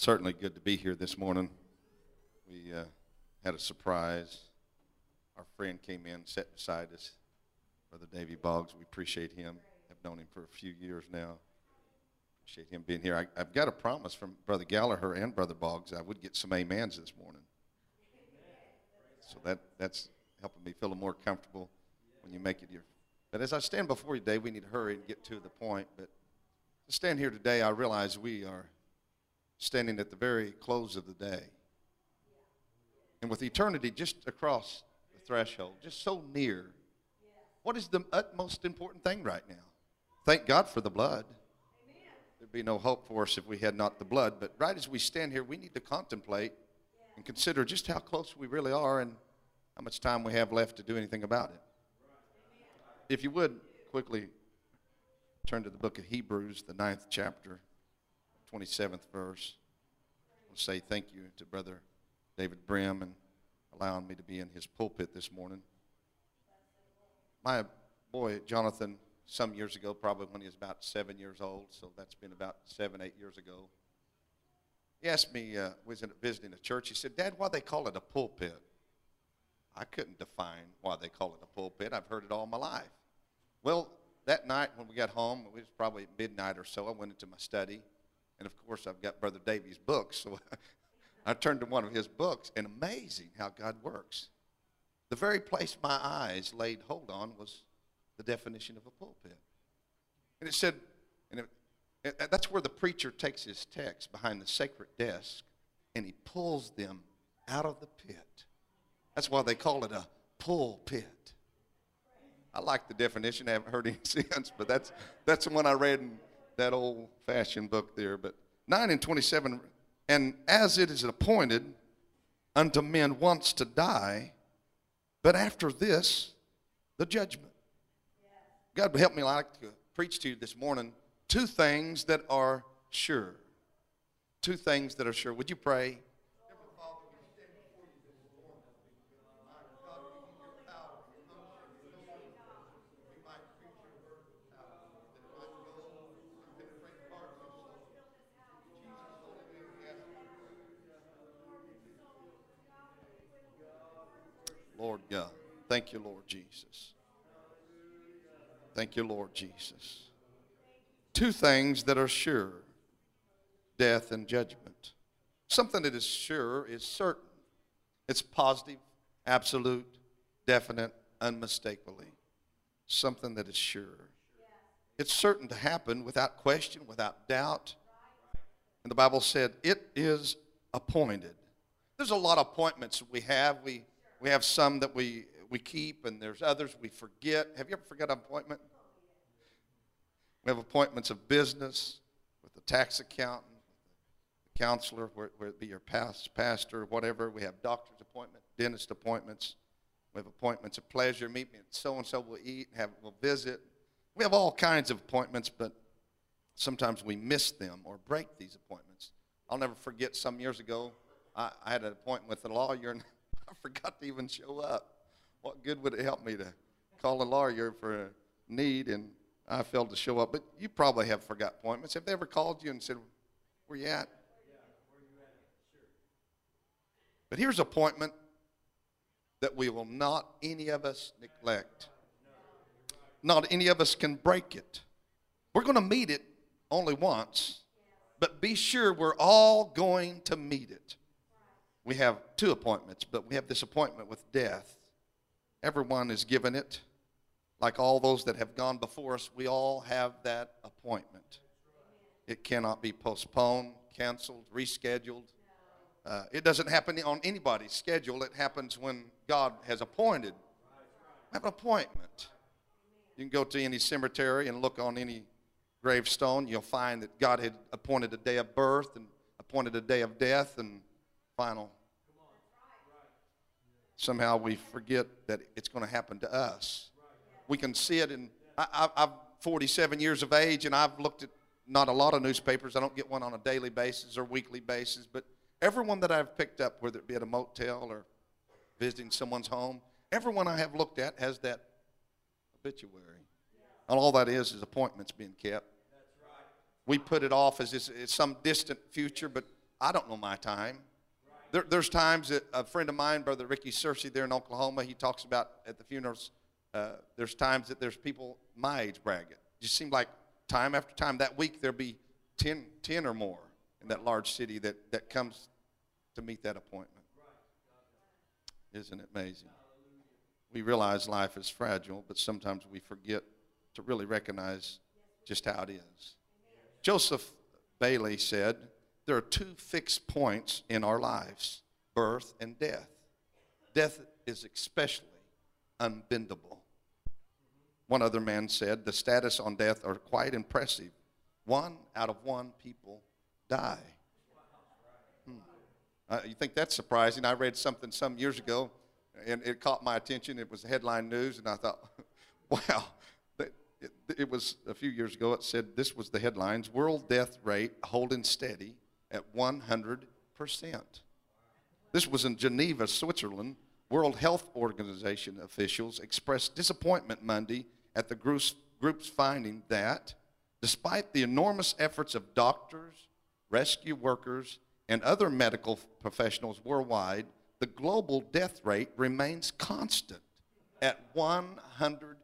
Certainly good to be here this morning. We had a surprise. Our friend came in, sat beside us, Brother Davy Boggs. We appreciate him. I've known him for a few years now. Appreciate him being here. I've got a promise from Brother Gallagher and Brother Boggs. I would get some amens this morning. So that's helping me feel a little more comfortable when you make it here. But as I stand before you today, we need to hurry and get to the point. But to stand here today, I realize we are standing at the very close of the day. And with eternity just across the threshold, just so near, what is the utmost important thing right now? Thank God for the blood. There'd be no hope for us if we had not the blood. But right as we stand here, we need to contemplate and consider just how close we really are and how much time we have left to do anything about it. If you would, quickly turn to the book of Hebrews, the 9th chapter, 27th verse. I'll say thank you to Brother David Brim and allowing me to be in his pulpit this morning. My boy, Jonathan, some years ago, probably when he was about 7 years old, so that's been about 7, 8 years ago, he asked me, was visiting a church, he said, "Dad, why they call it a pulpit?" I couldn't define why they call it a pulpit. I've heard it all my life. Well, that night when we got home, it was probably midnight or so, I went into my study. And, of course, I've got Brother Davy's books, so I turned to one of his books, and amazing how God works. The very place my eyes laid hold on was the definition of a pulpit. And it said, that's where the preacher takes his text behind the sacred desk, and he pulls them out of the pit. That's why they call it a pulpit. I like the definition. I haven't heard any since, but that's the one I read in that old-fashioned book there. But 9 and 27, and as it is appointed unto men once to die, but after this, the judgment. God help me, like to preach to you this morning, two things that are sure. Two things that are sure. Would you pray? Lord God. Thank you, Lord Jesus. Thank you, Lord Jesus. Two things that are sure, death and judgment. Something that is sure is certain. It's positive, absolute, definite, unmistakably. Something that is sure. It's certain to happen without question, without doubt. And the Bible said it is appointed. There's a lot of appointments we have. We have some that we keep, and there's others we forget. Have you ever forgot an appointment? We have appointments of business with the tax accountant, the counselor, where it be your pastor, whatever. We have doctor's appointments, dentist appointments. We have appointments of pleasure. Meet me at so-and-so. We'll eat, we'll visit. We have all kinds of appointments, but sometimes we miss them or break these appointments. I'll never forget some years ago, I had an appointment with a lawyer, and I forgot to even show up. What good would it help me to call a lawyer for a need, and I failed to show up? But you probably have forgot appointments. Have they ever called you and said, "Where you at?" But here's an appointment that we will not any of us neglect. Not any of us can break it. We're going to meet it only once, but be sure we're all going to meet it. We have two appointments, but we have this appointment with death. Everyone is given it. Like all those that have gone before us, we all have that appointment. It cannot be postponed, canceled, rescheduled. It doesn't happen on anybody's schedule. It happens when God has appointed. We have an appointment. You can go to any cemetery and look on any gravestone. You'll find that God had appointed a day of birth and appointed a day of death and final. Somehow we forget that it's going to happen to us. We can see it in, I'm 47 years of age, and I've looked at not a lot of newspapers. I don't get one on a daily basis or weekly basis, but everyone that I've picked up, whether it be at a motel or visiting someone's home, everyone I have looked at has that obituary. And all that is appointments being kept. We put it off as it's some distant future, but I don't know my time. There's times that a friend of mine, Brother Ricky Searcy there in Oklahoma, he talks about at the funerals, there's times that there's people my age bragging. It just seemed like time after time, that week there'll be 10 or more in that large city that comes to meet that appointment. Isn't it amazing? We realize life is fragile, but sometimes we forget to really recognize just how it is. Joseph Bailey said, there are two fixed points in our lives, birth and death. Death is especially unbendable. One other man said, the status on death are quite impressive. 1 out of 1 people die. You think that's surprising? I read something some years ago, and it caught my attention. It was headline news, and I thought, wow. It was a few years ago. It said this was the headlines: world death rate holding steady at 100%. This was in Geneva, Switzerland. World Health Organization officials expressed disappointment Monday at the group's finding that, despite the enormous efforts of doctors, rescue workers, and other medical professionals worldwide, the global death rate remains constant at 100%.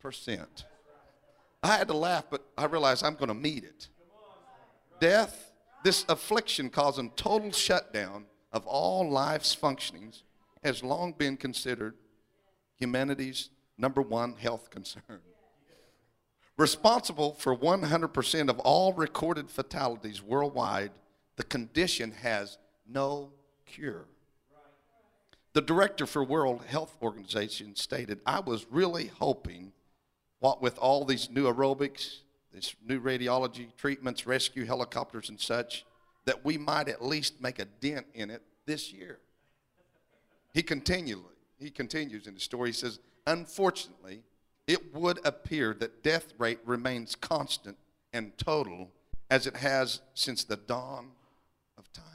I had to laugh, but I realized I'm going to meet it. Death, this affliction causing total shutdown of all life's functionings, has long been considered humanity's #1 health concern. Responsible for 100% of all recorded fatalities worldwide, the condition has no cure. The director for World Health Organization stated, I was really hoping, what with all these new aerobics, this new radiology treatments, rescue helicopters and such, that we might at least make a dent in it this year. He continues in the story. He says, unfortunately, it would appear that death rate remains constant and total as it has since the dawn of time.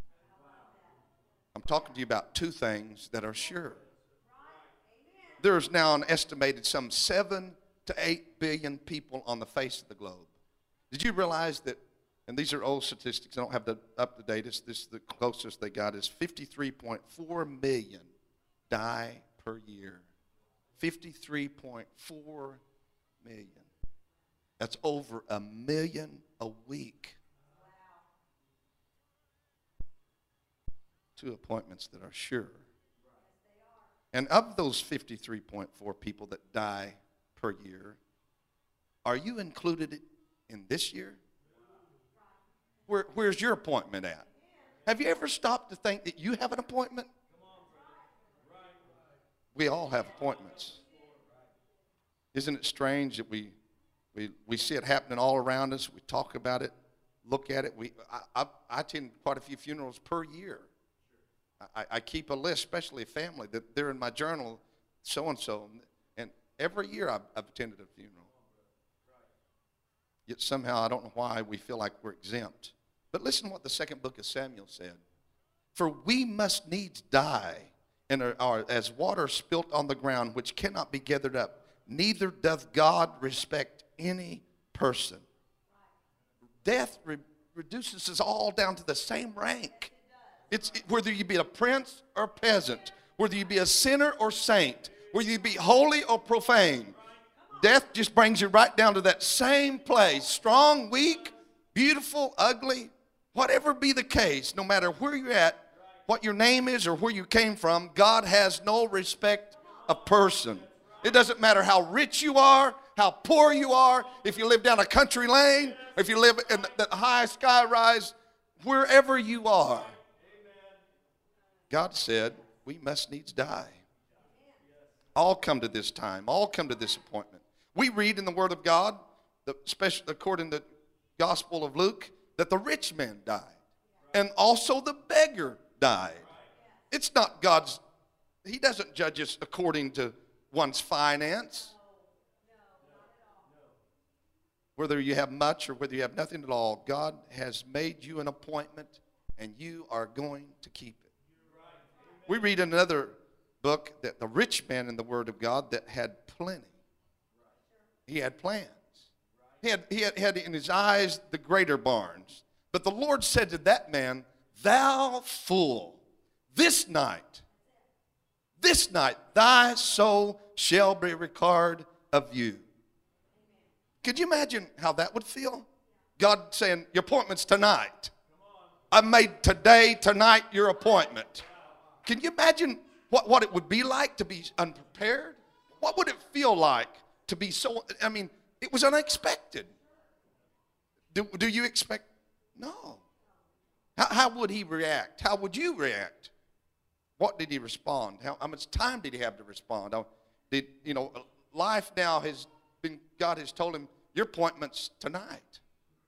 I'm talking to you about two things that are sure. There's now an estimated some 7 to 8 billion people on the face of the globe. Did you realize that, and these are old statistics, I don't have the up-to-date, this is the closest they got, is 53.4 million die per year. 53.4 million. That's over 1 million a week. Two appointments that are sure. And of those 53.4 people that die per year, are you included in this year? Where's your appointment at? Have you ever stopped to think that you have an appointment? We all have appointments. Isn't it strange that we see it happening all around us? We talk about it, look at it. I attend quite a few funerals per year. I keep a list, especially a family, that they're in my journal, so-and-so. And every year I've attended a funeral. Yet somehow I don't know why we feel like we're exempt. But listen to what the second book of Samuel said. For we must needs die and are as water spilt on the ground, which cannot be gathered up. Neither doth God respect any person. Death reduces us all down to the same rank. It's whether you be a prince or a peasant, whether you be a sinner or saint, whether you be holy or profane. Death just brings you right down to that same place. Strong, weak, beautiful, ugly, whatever be the case, no matter where you're at, what your name is or where you came from, God has no respect of person. It doesn't matter how rich you are, how poor you are, if you live down a country lane, if you live in the high sky rise, wherever you are. God said, we must needs die. All come to this time. All come to this appointment. We read in the Word of God, especially according to the Gospel of Luke, that the rich man died. And also the beggar died. It's not God's, He doesn't judge us according to one's finance. Whether you have much or whether you have nothing at all, God has made you an appointment and you are going to keep it. We read in another book that the rich man in the Word of God that had plenty. He had plans. He had in his eyes the greater barns. But the Lord said to that man, thou fool, this night, thy soul shall be required of you. Could you imagine how that would feel? God saying, your appointment's tonight. I made tonight, your appointment. Can you imagine what it would be like to be unprepared? What would it feel like to be so, it was unexpected. Do you expect? No. How would he react? How would you react? What did he respond? How much time did he have to respond? Life now has been, God has told him, your appointment's tonight.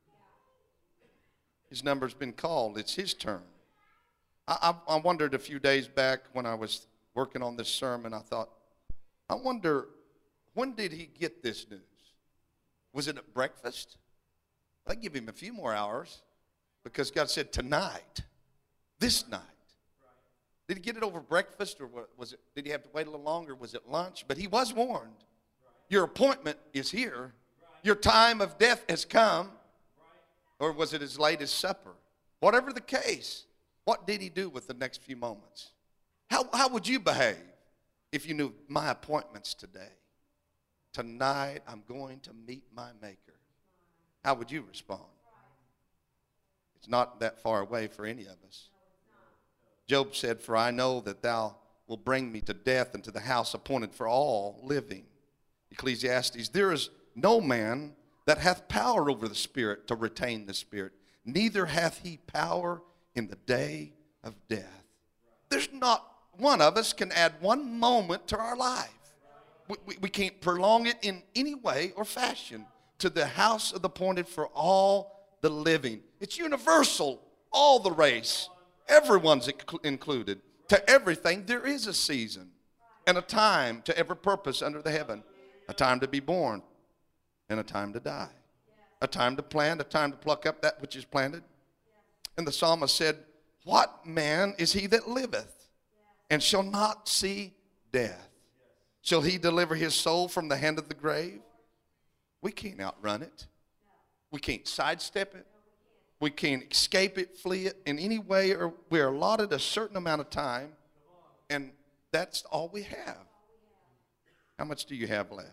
His number's been called. It's his turn. I wondered a few days back when I was working on this sermon, I thought, I wonder, when did he get this news? Was it at breakfast? I'd give him a few more hours because God said tonight, this night. Did he get it over breakfast, or was it? Did he have to wait a little longer? Was it lunch? But he was warned. Your appointment is here. Your time of death has come. Or was it as late as supper? Whatever the case, what did he do with the next few moments? How would you behave if you knew my appointment's today? Tonight I'm going to meet my Maker. How would you respond? It's not that far away for any of us. Job said, for I know that thou will bring me to death and to the house appointed for all living. Ecclesiastes, there is no man that hath power over the spirit to retain the spirit, neither hath he power in the day of death. There's not one of us can add one moment to our life. We can't prolong it in any way or fashion. To the house of the appointed for all the living. It's universal, all the race. Everyone's included. To everything there is a season and a time to every purpose under the heaven. A time to be born and a time to die. A time to plant, a time to pluck up that which is planted. And the psalmist said, what man is he that liveth and shall not see death? Shall he deliver his soul from the hand of the grave? We can't outrun it. We can't sidestep it. We can't escape it, flee it in any way, or we're allotted a certain amount of time, and that's all we have. How much do you have left?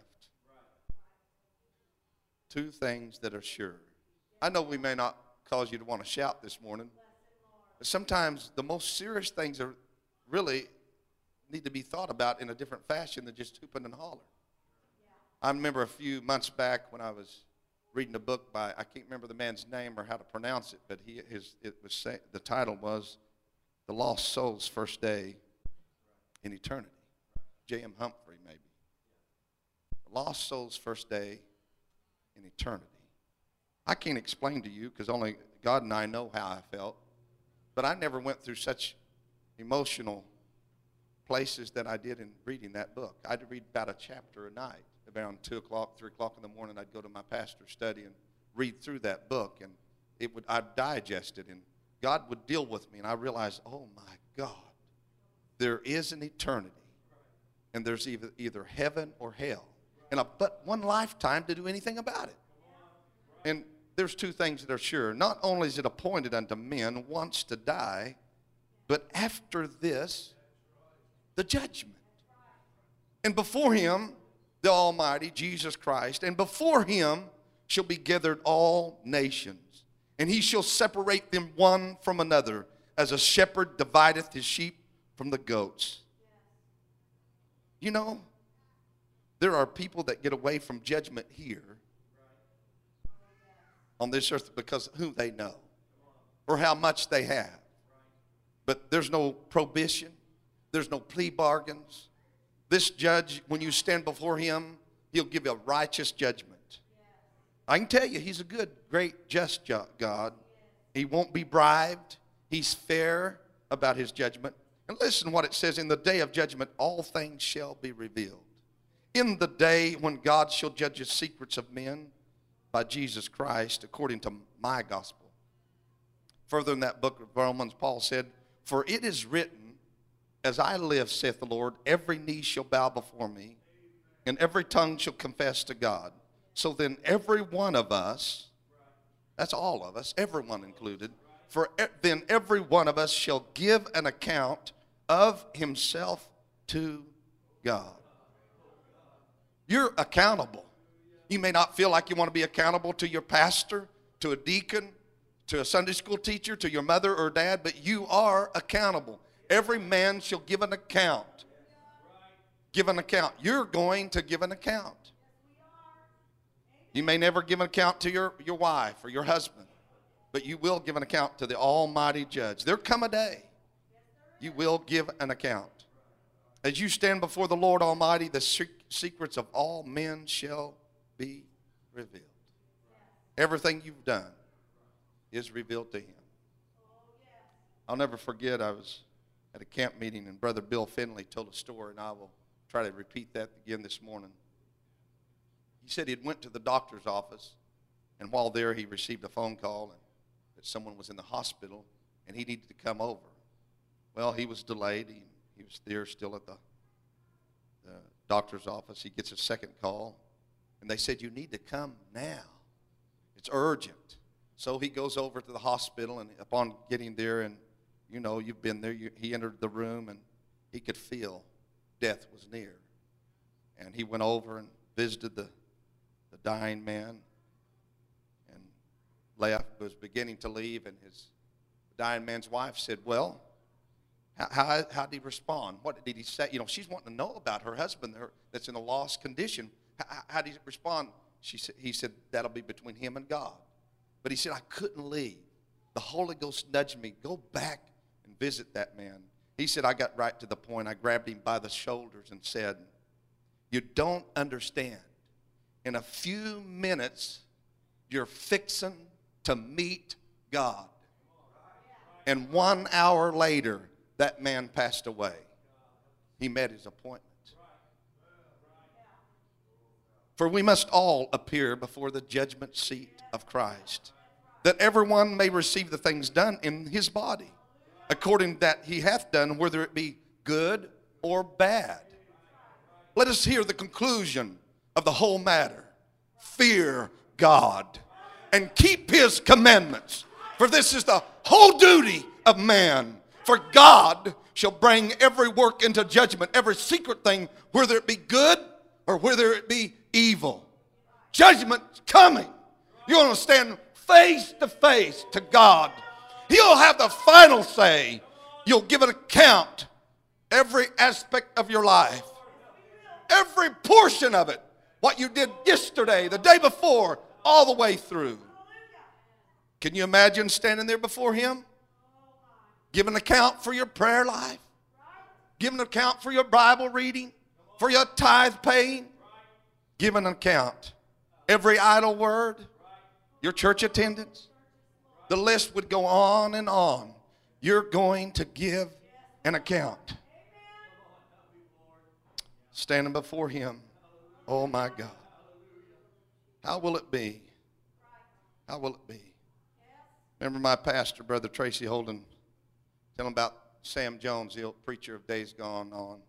Two things that are sure. I know we may not cause you to want to shout this morning, but sometimes the most serious things are really need to be thought about in a different fashion than just hooping and hollering. I remember a few months back when I was reading a book by, I can't remember the man's name or how to pronounce it, but the title was The Lost Soul's First Day in Eternity. J.M. Humphrey, maybe. The Lost Soul's First Day in Eternity. I can't explain to you because only God and I know how I felt, but I never went through such emotional places that I did in reading that book. I'd read about a chapter a night. Around 2 o'clock, 3 o'clock in the morning, I'd go to my pastor's study and read through that book, and I'd digest it, and God would deal with me, and I realized, oh my God, there is an eternity, and there's either heaven or hell, and but one lifetime to do anything about it. And there's two things that are sure. Not only is it appointed unto men once to die, but after this, the judgment. And before him, the Almighty, Jesus Christ, and before him shall be gathered all nations, and he shall separate them one from another, as a shepherd divideth his sheep from the goats. You know, there are people that get away from judgment here on this earth because of who they know or how much they have. But there's no prohibition. There's no plea bargains. This judge, when you stand before him, he'll give you a righteous judgment. I can tell you, he's a good, great, just God. He won't be bribed. He's fair about his judgment. And listen what it says, in the day of judgment, all things shall be revealed. In the day when God shall judge the secrets of men by Jesus Christ, according to my gospel. Further in that book of Romans, Paul said, for it is written, as I live, saith the Lord, every knee shall bow before me, and every tongue shall confess to God. So then every one of us, that's all of us, everyone included, then every one of us shall give an account of himself to God. You're accountable. You may not feel like you want to be accountable to your pastor, to a deacon, to a Sunday school teacher, to your mother or dad, but you are accountable. Every man shall give an account. Give an account. You're going to give an account. You may never give an account to your wife or your husband, but you will give an account to the Almighty Judge. There come a day you will give an account. As you stand before the Lord Almighty, the secrets of all men shall be revealed. Everything you've done is revealed to him. I'll never forget, I was at a camp meeting and Brother Bill Finley told a story, and I will try to repeat that again this morning. He said he had went to the doctor's office, and while there he received a phone call that someone was in the hospital and he needed to come over. Well, he was delayed. He was there still at the doctor's office. He gets a second call, and they said, "You need to come now. It's urgent." So he goes over to the hospital, and upon getting there, and you know, you've been there, he entered the room, and he could feel death was near. And he went over and visited the dying man and left, was beginning to leave, and his dying man's wife said, "Well, how did he respond? What did he say?" You know, she's wanting to know about her husband that's in a lost condition. How did he respond? He said, "That'll be between him and God." But he said, "I couldn't leave. The Holy Ghost nudged me, go back and visit that man." He said, "I got right to the point. I grabbed him by the shoulders and said, 'You don't understand. In a few minutes, you're fixing to meet God.'" And 1 hour later, that man passed away. He met his appointment. For we must all appear before the judgment seat of Christ, that everyone may receive the things done in his body, according that he hath done, whether it be good or bad. Let us hear the conclusion of the whole matter. Fear God and keep his commandments, for this is the whole duty of man. For God shall bring every work into judgment, every secret thing, whether it be good or whether it be evil. Judgment's coming. You're going to stand face to face to God. He'll have the final say. You'll give an account. Every aspect of your life. Every portion of it. What you did yesterday, the day before, all the way through. Can you imagine standing there before him? Give an account for your prayer life. Give an account for your Bible reading. For your tithe paying. Give an account. Every idle word. Your church attendance. The list would go on and on. You're going to give an account. Standing before him. Oh my God. How will it be? How will it be? Remember my pastor, Brother Tracy Holden, telling about Sam Jones, the old preacher of days gone on.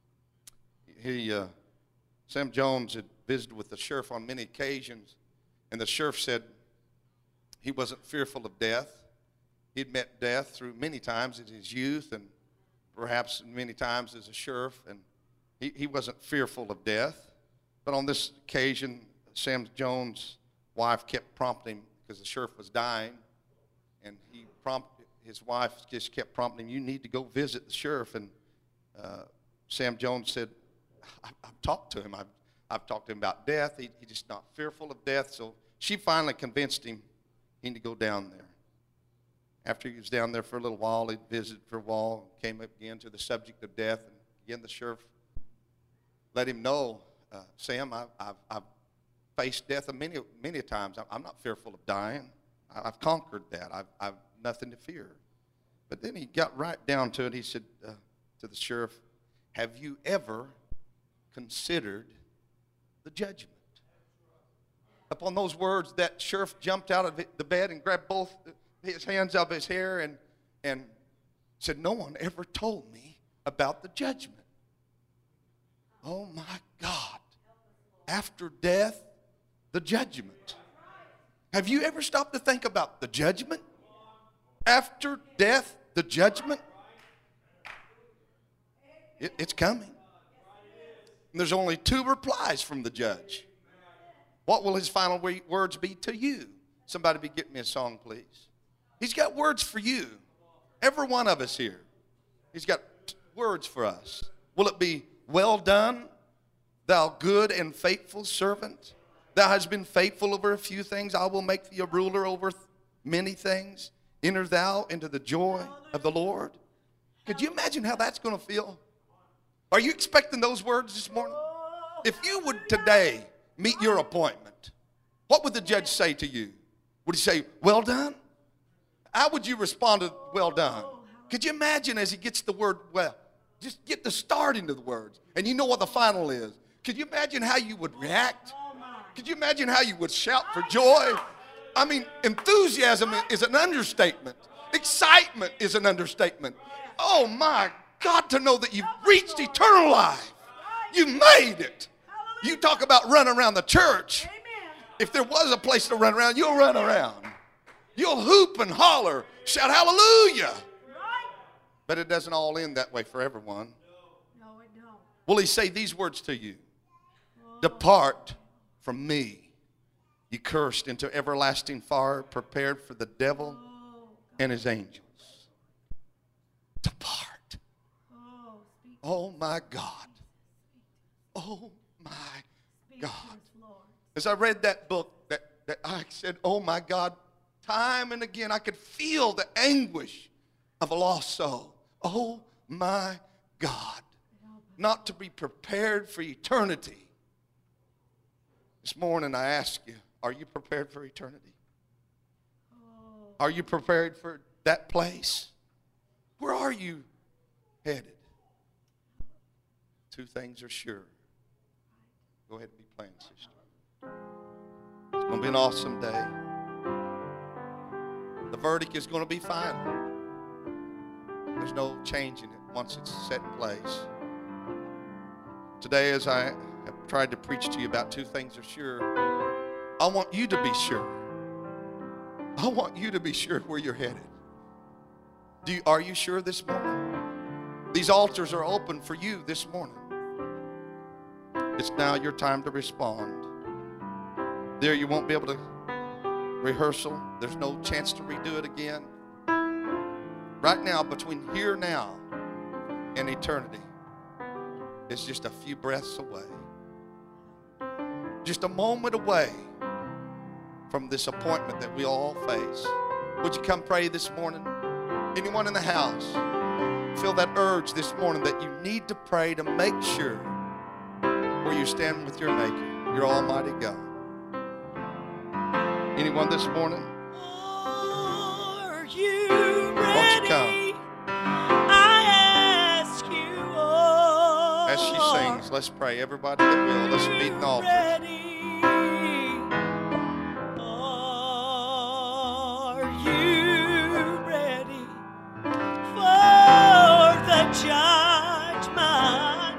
Sam Jones had visited with the sheriff on many occasions, and the sheriff said he wasn't fearful of death. He'd met death through many times in his youth, and perhaps many times as a sheriff, and he wasn't fearful of death. But on this occasion, Sam Jones' wife kept prompting him because the sheriff was dying, and his wife just kept prompting him, "You need to go visit the sheriff." And Sam Jones said, I've talked to him. I've talked to him about death. He's just not fearful of death. So she finally convinced him he need to go down there. After he was down there for a little while, he visited for a while, came up again to the subject of death, and again the sheriff let him know, "Sam, I've faced death many times. I'm not fearful of dying. I've conquered that. I've nothing to fear." But then he got right down to it. He said to the sheriff, "Have you ever considered the judgment?" Upon those words, that sheriff jumped out of the bed and grabbed both his hands up his hair and said, "No one ever told me about the judgment." Oh my God. After death, the judgment. Have you ever stopped to think about the judgment? After death, the judgment. It's coming. And there's only two replies from the judge. What will his final words be to you? Somebody get me a song, please. He's got words for you. Every one of us here. He's got words for us. Will it be, well done, thou good and faithful servant? Thou hast been faithful over a few things. I will make thee a ruler over many things. Enter thou into the joy of the Lord. Could you imagine how that's going to feel? Are you expecting those words this morning? If you would today meet your appointment, what would the judge say to you? Would he say, well done? How would you respond to well done? Could you imagine as he gets the word well? Just get the start into the words. And you know what the final is. Could you imagine how you would react? Could you imagine how you would shout for joy? I mean, enthusiasm is an understatement. Excitement is an understatement. Oh my God, to know that you've reached eternal life. You made it. You talk about running around the church. If there was a place to run around, you'll run around. You'll hoop and holler, shout hallelujah. But it doesn't all end that way for everyone. No, it don't. Will he say these words to you? Depart from me, ye cursed, into everlasting fire prepared for the devil and his angels. Depart. Oh my God. Oh my God. As I read that book, that I said, oh my God, time and again I could feel the anguish of a lost soul. Oh my God. Not to be prepared for eternity. This morning I ask you, are you prepared for eternity? Are you prepared for that place? Where are you headed? Two things are sure. Go ahead and be playing, sister. It's going to be an awesome day. The verdict is going to be final. There's no changing it once it's set in place. Today, as I have tried to preach to you about two things are sure, I want you to be sure. I want you to be sure where you're headed. Are you sure this morning? These altars are open for you this morning. It's now your time to respond. There you won't be able to rehearsal. There's no chance to redo it again. Right now, between here now and eternity, it's just a few breaths away. Just a moment away from this appointment that we all face. Would you come pray this morning? Anyone in the house feel that urge this morning that you need to pray to make sure where you're standing with your Maker, your Almighty God? Anyone this morning? Are you ready? Won't you come? I ask you, oh, As she sings, let's pray. Everybody that will, let's meet in the altar. ready? Are you ready for the judgment?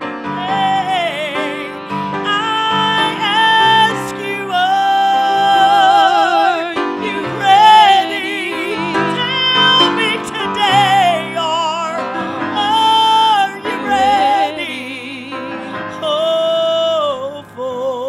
Hey, I ask you, are you ready? Tell me today, are you ready? Oh, for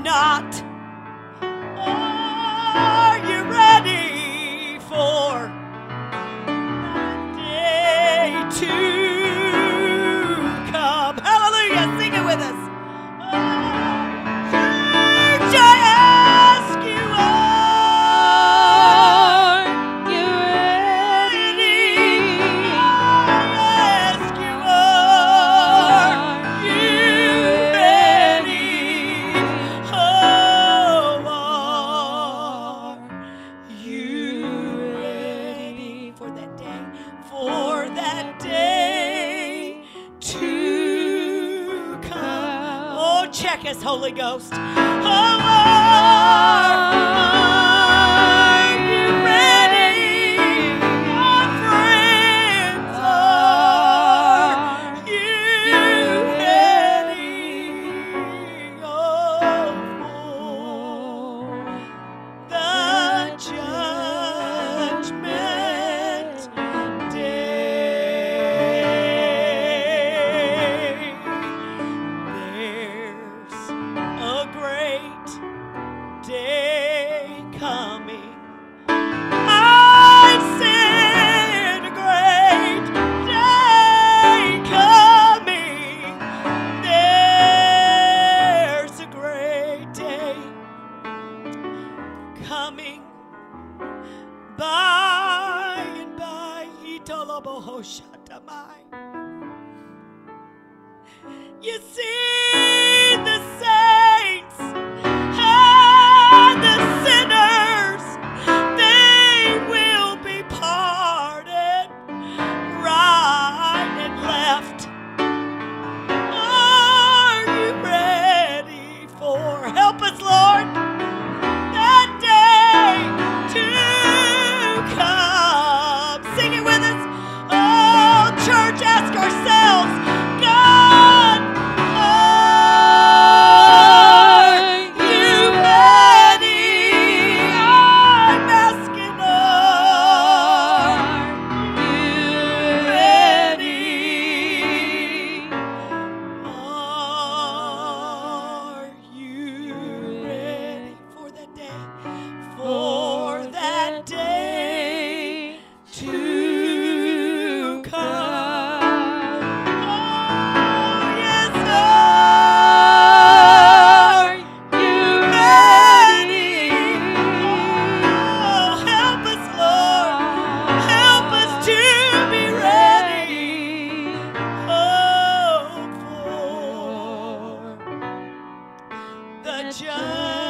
not? Are you ready for day to come? Hallelujah. Sing it with us. Church, I ask you, are you ready? I ask you, are you ready? Oh, are you ready for that day? For that day to come. Oh, check us, Holy Ghost. Oh, are you ready? My friends, are you ready? Oh, for the judgment day. There's a great day coming. I said a great day coming. There's a great day coming by and by. Itolobohoshatamai. You see the saints and the sinners, they will be parted right and left. Are you ready for, help us, Lord, that day to come? Sing it with us. Oh, church, ask ourselves, God, are you ready? I'm asking, are you ready? Are you ready for that day? For that day to come. Oh, yes, are you ready? Oh, help us, Lord. Help us to be ready. Oh, for the judgment